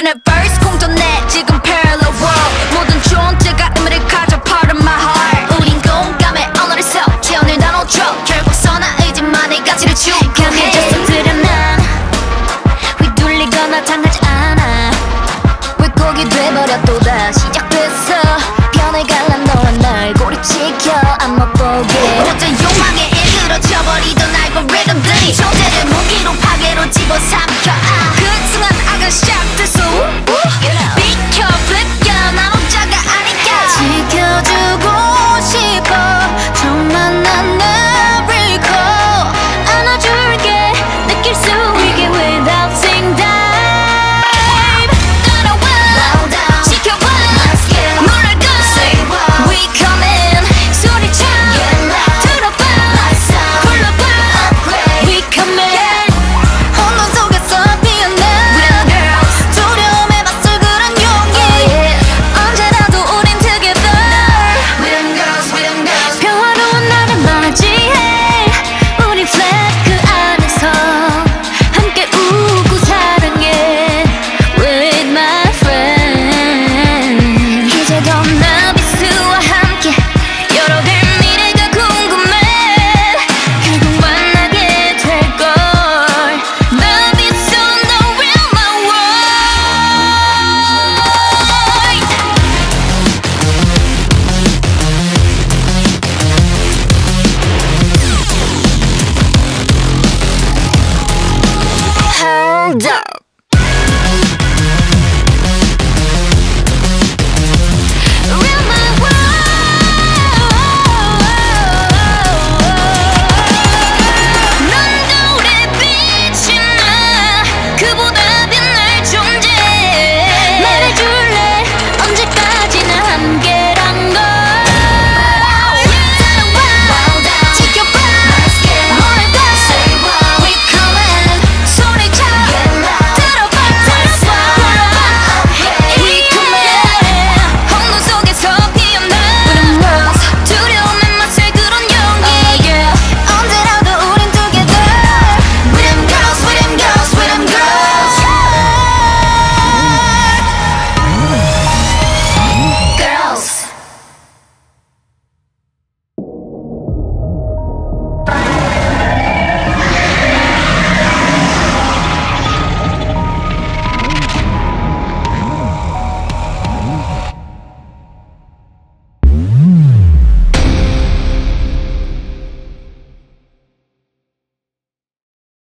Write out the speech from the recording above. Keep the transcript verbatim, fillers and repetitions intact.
universe 공존해 지금 parallel world 모든 존재가 의미를 가져 part of my heart 우린 공감해 언어를 섞여 오늘 나눠 drop 결국 선한 의지만의 가치를 추구해 강해져서 드러난 휘둘리거나 당하지 않아 왜곡이 돼버려 또다 시작됐어 변해갈란 너와 날 고립시켜 안 맛보게 어제 욕망에 일그러져버리던 알고리즘들이 존재를 무기로 파괴로 집어삼켜 아, 그 순간 악은 시작됐어 비켜 비켜 난 혼자가 아니까 지켜주고 싶어 정말 난 널 recall 안아줄게 느낄 수 있게 without saying that Hold up.